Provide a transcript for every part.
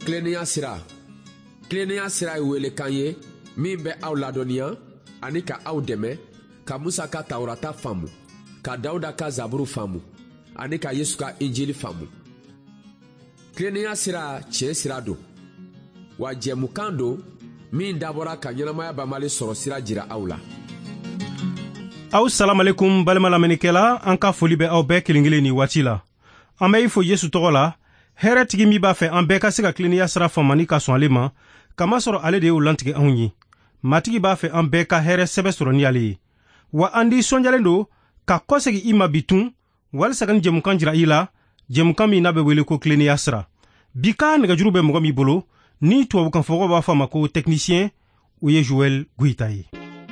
Kilennenya sira. Kilennenya sira ye welekan ye min bɛ aw ladɔnniya ani ka aw dɛmɛ ka Musa ka Tawurata faamu, ka Dawuda ka Zaburu faamu ani ka Yesu ka Injili faamu. Kilennenya sira tiɲɛ sira don, wa jɛmukan don min dabɔra ka ɲɛnamaya banbali sɔrɔ sira jira aw la. Aw salamalekun balima lamɛnnikɛla, an ka foli bɛ aw bɛɛ kelen kelen ni waati la. An bɛ i fo Yesu tɔgɔ la. Hɛrɛ tigi min b'a fɛ an bɛɛ ka se ka kilennenya sira faamani ka sɔn ale ma, kama sɔrɔ ale de y'o lantigɛ anw ye. Matigi b'a fɛ an bɛɛ ka hɛrɛ sɛbɛ sɔrɔ ni ale ye. Wa an di sɔnjalen don ka kɔsegi i ma bitun, walisa ka ni jɛmukan jira i la, jɛmukan min n'a bɛ wele ko kilennenya sira. Bi ka nɛgɛjuru bɛ mɔgɔ min bolo, ni tubabukan fɔbagaw b'a fɔ a ma ko technicien, o ye Joel Guita ye.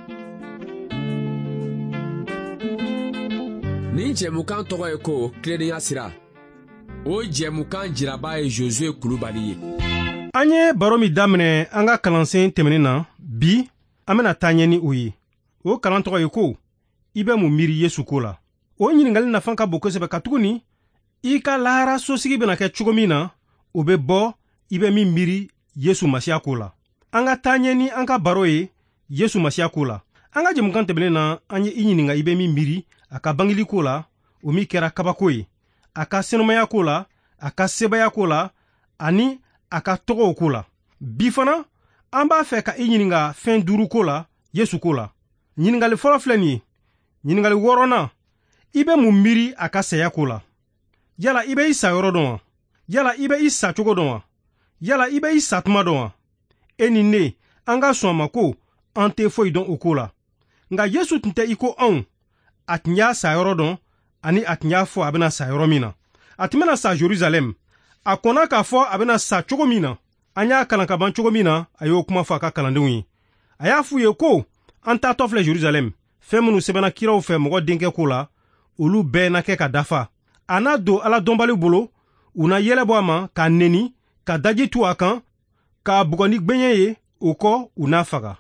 Nin jɛmukan tɔgɔ ye ko kilennenya sira. O jɛmukan jiraba ye Josue Kulubali ye. An ye baro min daminɛ an ka kalansen tɛmɛnen na, bi an bɛna taa ɲɛ ni o ye. O kalan tɔgɔ ye ko i bɛ mun miiri Yesu ko la. O ɲininkali nafan ka bon kosɛbɛ ka tuguni i ka lahara sosigi bɛna kɛ cogo min na, o bɛ bɔ i bɛ min miiri Yesu Masiya ko la. An ka taa ɲɛ ni an ka baro ye Yesu Masiya ko la. An ka jɛmukan tɛmɛnen na an ye i ɲininka i bɛ min miiri a ka bangeli ko la, o min kɛra kabako ye, a ka senumaya ko la, a ka sebaya ko la, ani a ka tɔgɔw ko la. Bi fana an b'a fɛ ka i ɲininka fɛn 5 ko la, Yesu ko la. Ɲininkali fɔlɔ filɛ nin ye. Ɲininkali 6nan, i bɛ mun miiri a ka saya ko la. Yala i bɛ i sa yɔrɔ dɔn wa? Yala i bɛ i sa cogo dɔn wa? Yala i bɛ i sa tuma dɔn wa? E ni ne, an ka sɔn a ma ko an tɛ foyi dɔn o ko la. Nka Yesu tun tɛ i ko anw. A tun y'a sa yɔrɔ dɔn, ani a tun y'a fɔ a bɛna sa yɔrɔ min na. A tun bɛna sa Jerusalem. A kɔnna k'a fɔ a bɛna sa cogo min na. An y'a kalan ka ban cogo min na, a y'o kuma fɔ a ka kalandenw ye. A y'a f'u ye ko an taatɔ filɛ Jerusalem, fɛn minnu sɛbɛnna kiraw fɛ mɔgɔ denkɛ ko la, olu bɛɛ na kɛ ka dafa. A n'a don Ala dɔnbali bolo, u na yɛlɛ bɔ a ma, k'a neni, ka daji tu a kan, k'a bugɔ ni gbɛɲɛ ye, o kɔ u n'a faga.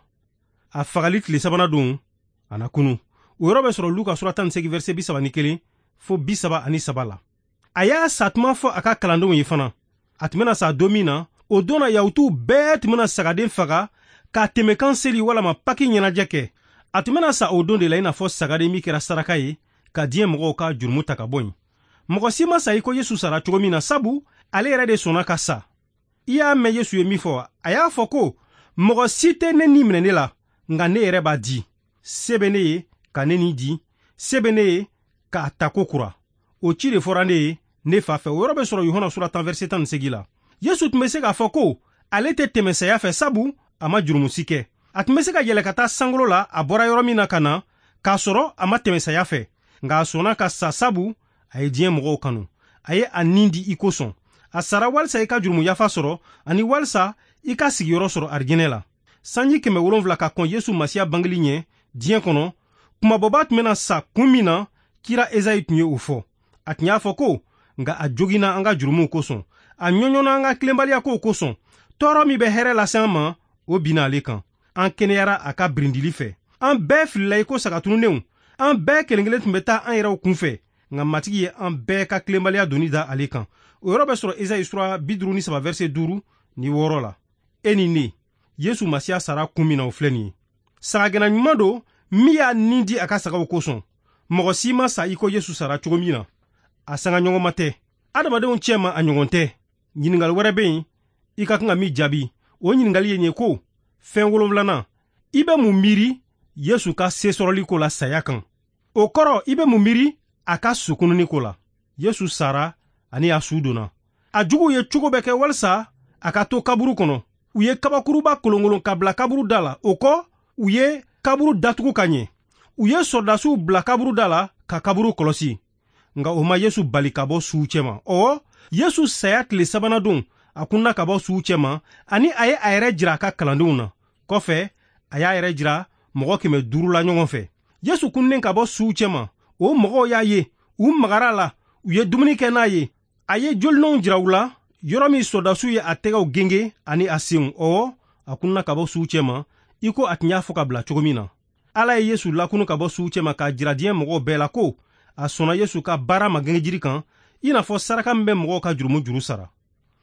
A fagali tile 3nan don, a na kunu. O yɔrɔ bɛ sɔrɔ Luka sura 18 verset 31 fo 33 la. A y'a sa tuma fɔ a ka kalandenw ye fana. A tun bɛna sa don min na, o don na Yahudiw bɛɛ tun bɛna sagaden faga, k'a tɛmɛkan seli walama Paki ɲɛnajɛ kɛ. A tun bɛna sa o don de la i n'a fɔ sagaden min kɛra saraka ye, ka diɲɛ mɔgɔw ka jurumu ta ka bɔ yen. Mɔgɔ si ma sa i ko Yesu sara cogo min na, sabu ale yɛrɛ de sɔnna ka sa. I y'a mɛn Yesu ye min fɔ wa? A y'a fɔ ko mɔgɔ si tɛ ne ni minɛ ne la, nka ne yɛrɛ b'a di. Se bɛ ne ye ka ne ni di, se bɛ ne ye k'a ta ko kura. O ci de fɔra ne ye, ne fa fɛ. O yɔrɔ bɛ sɔrɔ Yohana sura 10 verset 18 la. Yesu tun bɛ se k'a fɔ ko ale tɛ tɛmɛ saya fɛ, sabu a ma jurumusi kɛ. A tun bɛ se ka yɛlɛ ka taa sankolo la, a bɔra yɔrɔ min na ka na, k'a sɔrɔ a ma tɛmɛ saya fɛ. Nka a sɔnna ka sa, sabu a ye diɲɛ mɔgɔw kanu. A ye a nin di i kosɔn. A sara walisa i ka jurumu yafa sɔrɔ, ani walisa i ka sigiyɔrɔ sɔrɔ arijinɛ la. Sanji 700 ka kɔn Yesu Masiya bangeli ɲɛ diɲɛ kɔnɔ, kumabɔba tun bɛna sa kun min na, kira Ezayi tun ye o fɔ. A tun y'a fɔ ko, nka a joginna an ka jurumuw kosɔn. A ɲɔɲɔna an ka tilenbaliya kow kosɔn. Tɔɔrɔ min bɛ hɛrɛ lase an ma, o binna ale kan. An kɛnɛyara a ka birindili fɛ. An bɛɛ filila i ko sagatununenw. An bɛɛ kelen kelen tun bɛ taa an yɛrɛw kun fɛ. Nka matigi ye an bɛɛ ka tilenbaliya doni da ale kan. O yɔrɔ bɛ sɔrɔ Ezayi sura 53 verset 5 ni 6 la. E ni ne, Yesu Masiya sara kun min na o filɛ nin ye. Sagagɛnna ɲuman don min y'a nin di a ka sagaw kosɔn. Mɔgɔ si ma sa i ko Yesu sara cogo min na. A sanga ɲɔgɔnma tɛ. Adamadenw cɛ ma a ɲɔgɔn tɛ. Ɲininkali wɛrɛ bɛ yen, i ka kan ka min jaabi. O ɲininkali ye nin ko, fɛn 7nan, i bɛ mun miiri Yesu ka se sɔrɔli ko la saya kan? O kɔrɔ i bɛ mun miiri a ka sukununi ko la? Yesu sara ani a su donna. A juguw ye cogo bɛ kɛ walisa a ka to kaburu kɔnɔ. U ye kabakuruba kolonkolon ka bila kaburu da la. O kɔ, u ye kaburu datugu ka ɲɛ. U ye sɔrdasiw bila kaburu da la ka kaburu kɔlɔsi. Nka o ma Yesu bali ka bɔ suw cɛma. Ɔwɔ, Yesu saya tile 3nan don, a kunna ka bɔ suw cɛma, ani a ye a yɛrɛ jira a ka kalandenw na. Kɔfɛ, a y'a yɛrɛ jira mɔgɔ 500 la ɲɔgɔn fɛ. Yesu kunnen ka bɔ suw cɛma, o mɔgɔw y'a ye, u magara la, u ye dumuni kɛ n'a ye. A ye jolinɔw jira u la, yɔrɔ min sɔrdasiw ye a tɛgɛw genge ani a senw. Ɔwɔ, a kunna ka bɔ suw cɛma, i ko a tun y'a fɔ ka bila cogo min na. Ala ye Yesu lakunu ka bɔ suw cɛma k'a jira diɲɛ mɔgɔw bɛɛ la ko a sɔnna Yesu ka baara ma gɛngɛ jiri kan, i n'a fɔ saraka min bɛ mɔgɔw ka jurumu juru sara.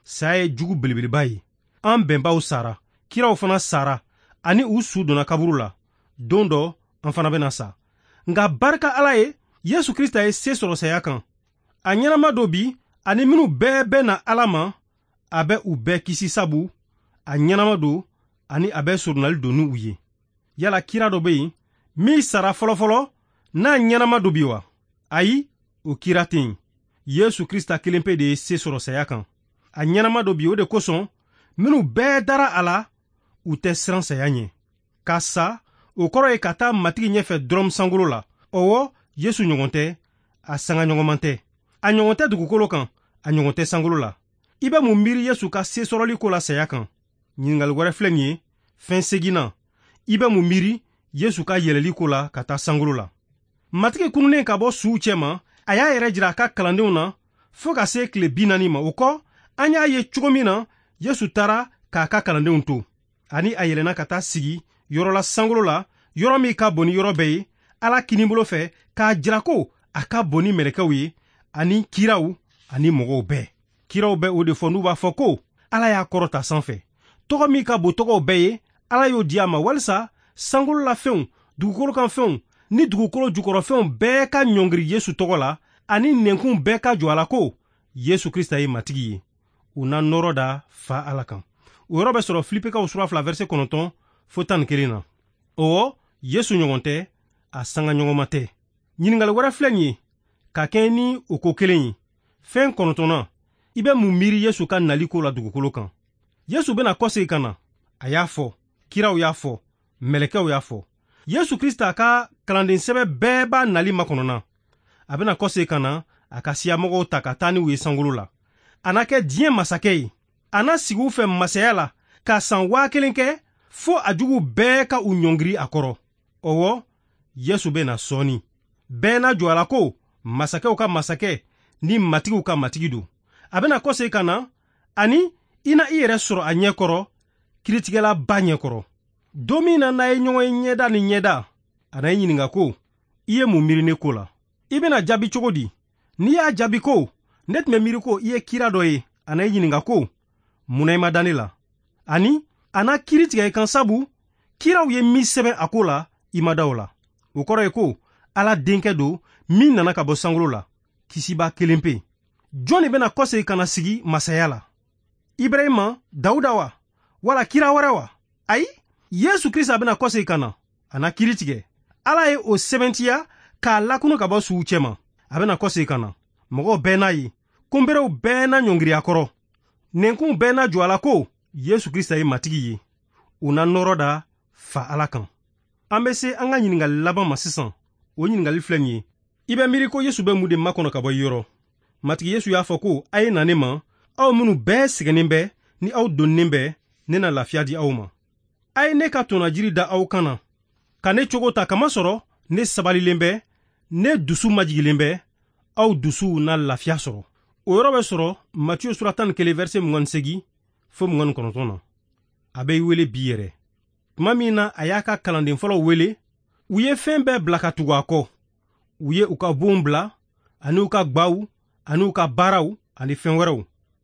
saya ye jugu belebeleba ye. An bɛnbaw sara, kiraw fana sara, ani u su donna kaburu la. Don dɔ an fana bena sa. Nga barika Ala ye, Yesu Krista ye se sɔrɔ saya kan. A ɲɛnama dɔ bi, ani minnu bɛɛ bɛ na Ala ma, a bɛ u bɛɛ kisi sabu, a ɲɛnama don, ani a bɛ surunali don n'u ye. Yala kira dɔ be yen, min sara fɔlɔfɔlɔ, n'a ɲɛnama dɔ bi wa? Ayi, o kira tɛ yen. Yesu Krista kelen pe de ye se sɔrɔ saya kan. A ɲɛnama dɔ bi, o de kosɔn, minnu bɛɛ dara a la, u tɛ siran saya ɲɛ. Ka sa, o kɔrɔ ye ka taa matigi ɲɛfɛ dɔrɔm sankolo la. Ɔwɔ, Yesu ɲɔgɔn tɛ, a sanga ɲɔgɔnman tɛ. A ɲɔgɔn tɛ dugukolo kan, a ɲɔgɔn tɛ sankolo la. I bɛ mun miiri Yesu ka se sɔrɔli ko la saya kan? Ɲiningali wɛrɛ filɛ nin ye, fɛn seginna. I bɛ mun miiri Yesu ka yɛlɛli ko la ka taa sankolo la? Matigi kununnen ka bɔ suw cɛ ma, a y'a yɛrɛ jira a ka kalandenw na fɔɔ ka se tile 40 ma. O kɔ, an y'a ye cogo min na Yesu taara k'a ka kalandenw to. Ani a yɛlɛnna ka taa sigi yɔrɔ la sankolo la, yɔrɔ min ka bon ni yɔrɔ bɛɛ ye, Ala kinibolo fɛ k'a jira ko a ka bon ni mɛlɛkɛw ye, ani kiraw, ani mɔgɔw bɛɛ. Kiraw bɛ o de fɔ n'u b'a fɔ ko Ala y'a kɔrɔta sanfɛ. Tɔgɔ min ka bon tɔgɔw bɛɛ ye, Ala y'o di a ma walisa sankolo la fɛnw, dugukolo kan fɛnw, ni dugukolo jukɔrɔfɛnw bɛɛ ka ɲɔngiri Yesu tɔgɔ la, ani nɛnkun bɛɛ ka jɔ a la ko Yesu Krista ye matigi ye. U na nɔrɔ da fa Ala kan. O yɔrɔ bɛ sɔrɔ Filipikaw sura 2 verset 9 fo 11 na. Ɔwɔ, Yesu ɲɔgɔn tɛ, a sanga ɲɔgɔnma tɛ. Ɲiningali wɛrɛ filɛ nin ye, ka kɛɲɛ ni o ko kelen ye. Fɛn 9nan, i bɛ mun miiri Yesu ka nali ko la dugukolo kan? Yesu bena kɔsegi ka na. A y'a fɔ, kiraw y'a fɔ, mɛlɛkɛw y'a fɔ. Yesu Krista ka kalanden sɛbɛ bɛɛ b'a nali makɔnɔna. A bena kɔsegi ka na, a ka siyamɔgɔw ta ka taa ni u ye sankolo la. A na kɛ diɲɛ masakɛ ye. A na sigi u fɛ masaya la, ka san 1000 kɛ, fo a jugu bɛɛ ka u ɲɔngiri a kɔrɔ. Ɔwɔ, Yesu bena sɔɔni. Bɛɛ na jɔ a la ko masakɛw ka masakɛ ni matigiw ka matigi don. A bena kɔsegi ka na, ani i na i yɛrɛ sɔrɔ a ɲɛkɔrɔ, kiritigɛla ba ɲɛkɔrɔ. Don min na n'a ye ɲɔgɔn ye ɲɛda ni ɲɛda, a na i ɲininka ko i ye mun miiri ne ko la? I bena jaabi cogo di? N'i y'a jaabi ko ne tun bɛ miiri ko i ye kira dɔ ye, a na i ɲininka ko munna i ma da ne la? Ani a na kiri tigɛ i kan sabu kiraw ye min sɛbɛn a ko la, i ma da o la. O kɔrɔ ye ko Ala denkɛ don min nana ka bɔ sankolo la, kisiba kelen pe. Jɔn de bena kɔsegi ka na sigi masaya la? Ibrahima, Dawuda wa? Wala kira wɛrɛ wa? Ayi, Yesu Krista bena kɔsegi ka na, a na kiri tigɛ. Ala ye o sɛbɛntiya k'a lakunu ka bɔ suw cɛ ma. A bena kɔsegi ka na. Mɔgɔw bɛɛ n'a ye, konberew bɛɛ na ɲɔngiri a kɔrɔ. Nɛnkun bɛɛ na jɔ a la ko Yesu Krista ye matigi ye. U na nɔrɔ da fa Ala kan. An bɛ se an ka ɲiningali laban ma sisan. O ɲiningali filɛ nin ye. I bɛ miiri ko Yesu bɛ mun de makɔnɔ ka bɔ i yɔrɔ? Matigi Yesu y'a fɔ ko a ye na ne ma, aw minnu bɛɛ sɛgɛnnen bɛ ni aw donninen bɛ, ne na lafiya di aw ma. A ye ne ka tɔnɔjiri da aw kan na, ka ne cogo ta kamasɔrɔ ne sabalilen bɛ, ne dusu majigilen bɛ, aw dusuw na lafiya sɔrɔ. O yɔrɔ bɛ sɔrɔ Matiyu sura 11 verset 28 fo 29 na. A bɛ i wele bi yɛrɛ. Tuma min na a y'a ka kalanden fɔlɔw wele, u ye fɛn bɛɛ bila ka tugu a kɔ. U ye u ka bonw bila, ani u ka gbaw, ani u ka baaraw, ani fɛn wɛrɛw.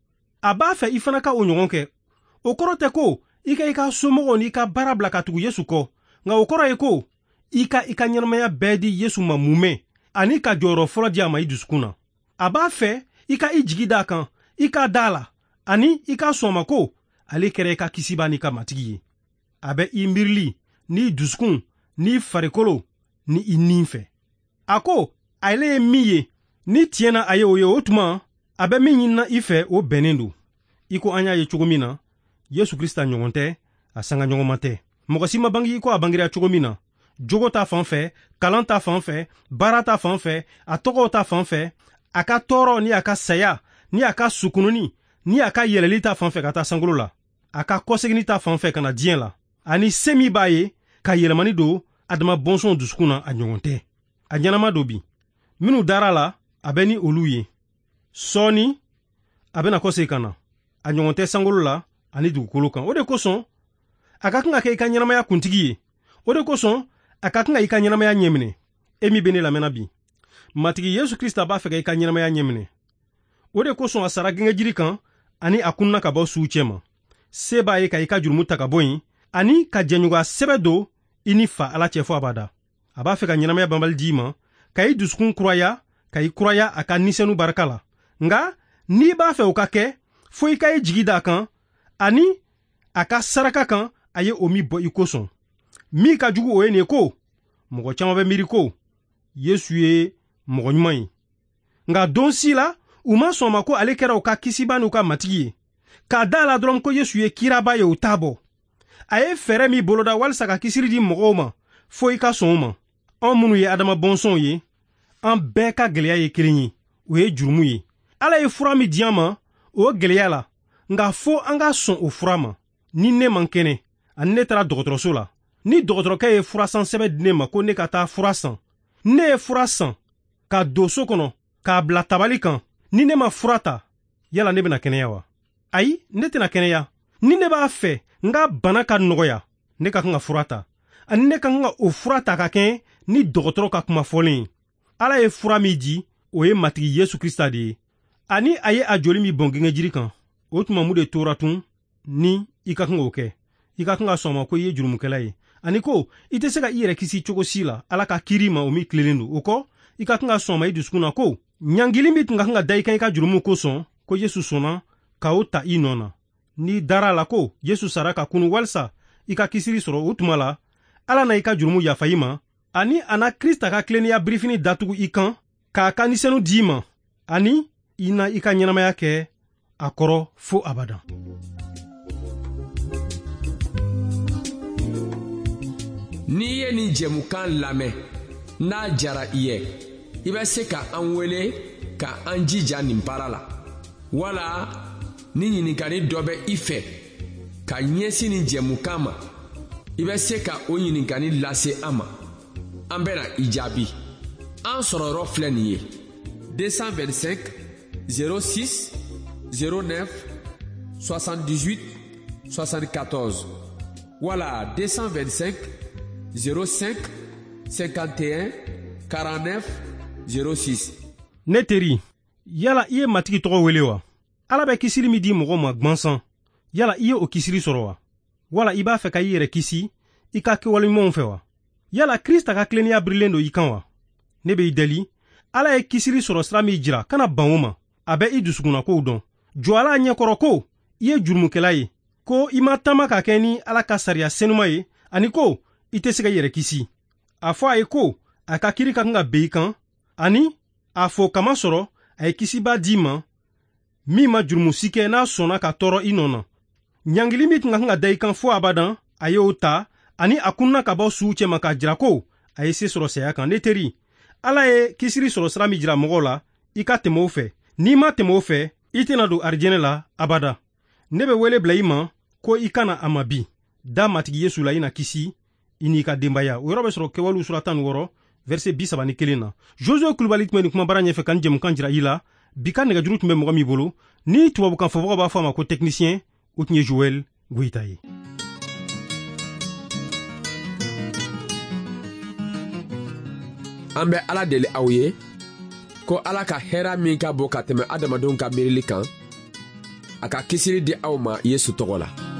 A b'a fɛ i fana ka o ɲɔgɔn kɛ. O kɔrɔ tɛ ko i ka somɔgɔw n'i ka baara bila ka tugu Yesu kɔ, nka o kɔrɔ ye ko i ka ɲɛnamaya bɛɛ di Yesu ma mumɛ, ani ka jɔyɔrɔ fɔlɔ di a ma i dusukun na. A b'a fɛ i ka i jigi d'a kan, i ka da la, ani i ka sɔn a ma ko ale kɛra i ka kisiba n'i ka matigi ye. A bɛ i miirili, n'i dusukun, n'i farikolo, ni i nin fɛ. A ko ale ye min ye, ni tiɲɛna a ye o ye o tuma, a bɛ min ɲinina i fɛ o bɛnnen don. I ko an y'a ye cogo min na, Yesu Krista ɲɔgɔn tɛ, a sanga ɲɔgɔnma tɛ. Mɔgɔ si ma bange i ko a bangera cogo min na. Jogo ta fan fɛ, kalan ta fan fɛ, baara ta fan fɛ, a tɔgɔw ta fan fɛ, a ka tɔɔrɔ ni a ka saya, ni a ka sukununi, ni a ka yɛlɛli ta fan fɛ ka taa sankolo la, a ka kɔsegini ta fan fɛ ka na diɲɛ la, ani se min b'a ye ka yɛlɛmani don adama bɔnsɔnw dusukun na a ɲɔgɔn tɛ. A ɲɛnama don bi. Minnu dara la, a bɛ ni olu ye. Sɔɔni, a bɛna kɔsegi ka na. A ɲɔgɔn tɛ sankolo la ani dugukolo kan. O de kosɔn, a ka kan ka kɛ i ka ɲɛnamaya kuntigi ye. O de kosɔn, a ka kan ka i ka ɲɛnamaya ɲɛminɛ. E min bɛ ne lamɛnna bi. Matigi Yesu Krista b'a fɛ ka i ka ɲɛnamaya ɲɛminɛ. O de kosɔn a sara gɛngɛ jiri kan, ani a kunna ka bɔ sugu cɛ ma. Se b'a ye ka i ka jurumu ta ka bɔ yen ani ka jɛɲɔgɔnya sɛbɛ don i ni fa Ala cɛ fɔ abada. A b'a fɛ ka ɲɛnamaya banbali d'i ma, ka i dusukun kuraya, ka i kuraya a ka nisɛnu barika la. Nga n'i b'a fɛ o ka kɛ, fo i ka i jigi d'a kan ani a ka saraka kan a ye o min bɔ i kosɔn. Min ka jugu o ye nin ko mɔgɔ caman bɛ miiri ko Yesu ye mɔgɔ ɲuman ye. Nga don si la u ma sɔn ma ko ale kɛra u ka kisiba n'u ka matigi ye. K'a da la dɔrɔn ko Yesu ye kiraba ye u t'a bɔ. A ye fɛɛrɛ min boloda walisa ka kisiri di mɔgɔw ma fo i ka sɔn o ma. An minnu ye adama bɔnsɔnw ye, an bɛɛ ka gɛlɛya ye kelen ye, o ye jurumu ye. Ala ye fura min di an ma, o gɛlɛya la, nka fo an ka sɔn o fura ma. Ni ne man kɛnɛ, ani ne taara dɔgɔtɔrɔso la, ni dɔgɔtɔrɔkɛ ye fura san sɛbɛn di ne ma ko ne ka taa fura san, ne ye fura san, ka don so kɔnɔ, k'a bila tabali kan, ni ne ma fura ta, yala ne bɛna kɛnɛya wa? Ayi, ne tɛna kɛnɛya. Ni ne b'a fɛ n ka bana ka nɔgɔya, ne ka kan ka fura ta. Ani ne ka kan ka o fura ta ka kɛ ni dɔgɔtɔrɔ ka kuma fɔlen. Ala ye fura min di, o ye matigi Yesu Krista de ye. Ani a ye a joli min bɔn gɛngɛ jiri kan, o tuma mun de tora tun ni i ka kan k'o kɛ. I ka kan ka sɔn ma ko i ye jurumukɛla ye. Ani ko i tɛ se ka i yɛrɛ kisi cogo si la, Ala ka kiri ma o min tilelen don. O kɔ, i ka kan ka sɔn ma i dusukun na ko ɲangili min tun ka kan ka da i kan i ka jurumu kosɔn, ko Yesu sɔnna ka o ta i nɔ na. Ni dara la ko Yesu sara ka kunu walisa i ka kisiri sɔrɔ, o tuma la Ala na i ka jurumu yafa i ma, ani a na Krista ka tilennenya birifini datugu i kan, k'a ka nisɛnu di ma, ani i na i ka ɲɛnamaya kɛ a kɔrɔ fo abada. N'i ye nin jɛmukan lamɛn n'a jara i ye, i bɛ se ka an wele ka an jija nin baara la, wala ni ɲininkali dɔ bɛ i fɛ ka ɲɛsin nin jɛmukan ma, i bɛ se ka o ɲininkali lase an ma, an bɛna i jaabi. An sɔrɔyɔrɔ filɛ nin ye 225 06 09 78 74 wala 225 05 51 49 06. Ne teri, yala i ye matigi tɔgɔ wele wa? Ala bɛ kisiri min di mɔgɔ ma gwansan, yala i ye o kisiri sɔrɔ wa? Wala i b'a fɛ ka i yɛrɛ kisi i ka kɛwale ɲumanw fɛ wa? Yala Krista ka tilennenya birilen don i kan wa? Ne bɛ i deli, Ala ye kisiri sɔrɔ sira min jira, kana ban o ma. A bɛ i dusukunna kow dɔn. Jɔ Ala ɲɛkɔrɔ ko i ye jurumukɛla ye, ko i ma taama ka kɛ ni Ala ka sariya senuma ye, ani ko i tɛ se ka i yɛrɛ kisi. A fɔ a ye ko a ka kiri ka kan ka ben i kan, ani a fɔ kama sɔrɔ a ye kisiba d'i ma min ma jurumusi kɛ n'a sɔnna ka tɔɔrɔ i nɔ na. Ɲangili min tun ka kan ka da i kan fo abadan, a y'o ta, ani a kunna ka bɔ sugu cɛ ma k'a jira ko a ye se sɔrɔ saya kan. Ne teri, Ala ye kisiri sɔrɔ sira min jira mɔgɔw la, i ka tɛmɛ o fɛ. N'i ma tɛmɛ o fɛ, i tɛna don arijɛnɛ la abada. Ne bɛ wele bila i ma ko i kana a ma bi. Da matigi Yesu la i na kisi i n'i ka denbaya. O yɔrɔ bɛ sɔrɔ Kɛwalew sura 16 verset 31 na. Josué Kulibali tun bɛ nin kumabara ɲɛfɛ ka nin jɛmukan jira i la. Bi ka nɛgɛjuru tun bɛ mɔgɔ min bolo, ni tubabukan fɔbagaw b'a fɔ a ma ko technicien, o tun ye Joël Goyita ye. An bɛ Ala deli aw ye ko Ala ka hɛra min ka bon ka tɛmɛ adamadenw ka miirili kan, a ka kisiri di aw ma Yesu tɔgɔ la.